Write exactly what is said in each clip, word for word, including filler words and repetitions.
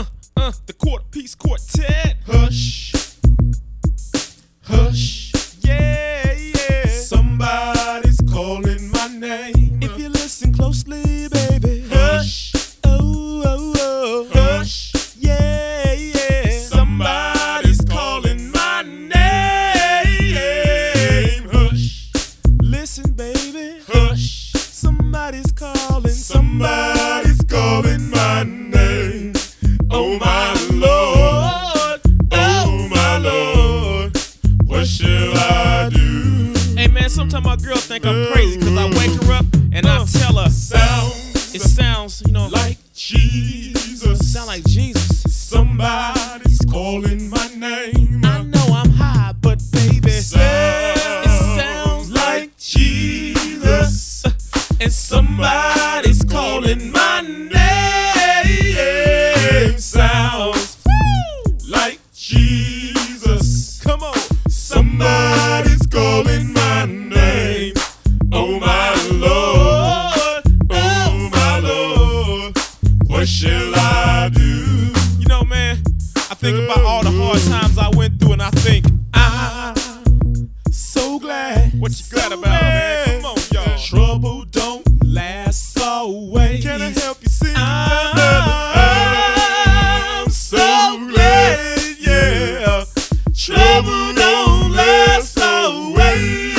uh, uh, the Quarter Piece Quartet. Hush, hush, yeah, yeah. Somebody's calling my name. If you listen closely, baby. Hush, oh, oh, oh. hush, Yeah, yeah. somebody's calling my name. Hush, Listen, baby. hush, Somebody's calling. somebody's calling my name. Oh my Lord, oh my Lord, what shall I do? Hey, man, sometimes my girl think I'm crazy because I wake her up and I tell her Sounds it sounds, you know, like Jesus. sound like Jesus. Somebody's calling my name. I know I'm high, but baby, Sounds it sounds like Jesus. and Somebody's calling my name. Sounds like Jesus. Come on. Somebody's calling my name. Oh my Lord, oh my Lord, what shall I do? You know, man, I think about all the hard times I went through, and I think I'm so glad. What you glad So about, man? glad. Come on, y'all. Trouble don't last always. Can I help you see? I'm so glad, yeah. Trouble don't last always.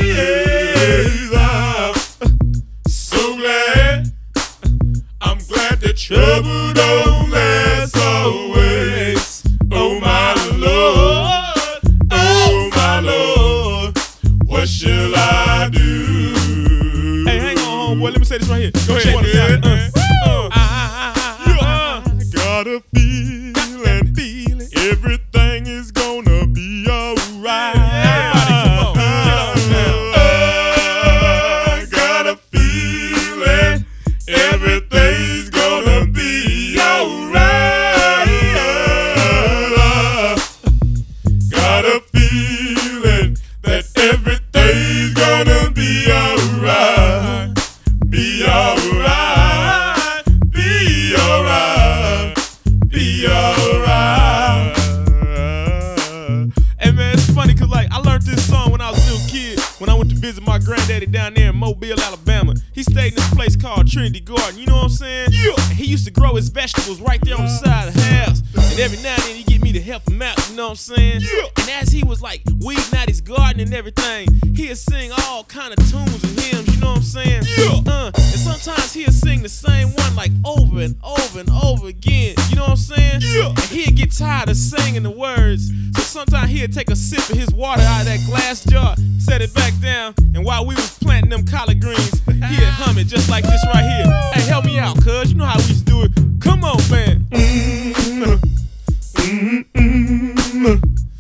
I'm so glad. I'm glad that trouble don't last always. Oh my Lord, oh my Lord, what shall I do? Hey, hang on, homeboy. Let me say this right here. Go Check ahead. it Uh, out. uh, uh, uh, I got a feeling, feeling. everything is gonna be alright. Everybody, come on, get on down. I got a feeling, everything's gonna be alright. Got a feeling that everything's gonna be alright. Be alright, be alright, be alright. Hey, man, it's funny because, like, I learned this song when I was a little kid when I went to visit my granddaddy down there in Mobile, Alabama. He stayed in this place called Trinity Garden. You know what I'm saying? Yeah. And he used to grow his vegetables right there on the side of the house. And every now and then he'd get me to help him out, you know what I'm saying? Yeah. And as he was, like, weeding out his garden and everything, he'd sing all kind of tunes and hymns, you know what I'm saying? Yeah. Uh, and sometimes he'd sing the same one, like, over and over and over again. You know what I'm saying? Yeah. And he'd get tired of singing the words. So sometimes he'd take a sip of his water out of that glass jar, set it back down, and while we was planting them collard greens, he'd hum it just like this right here. Hey, help me out, cuz. You know how we used to do it. Come on, man. Mm, mm, mm, mm.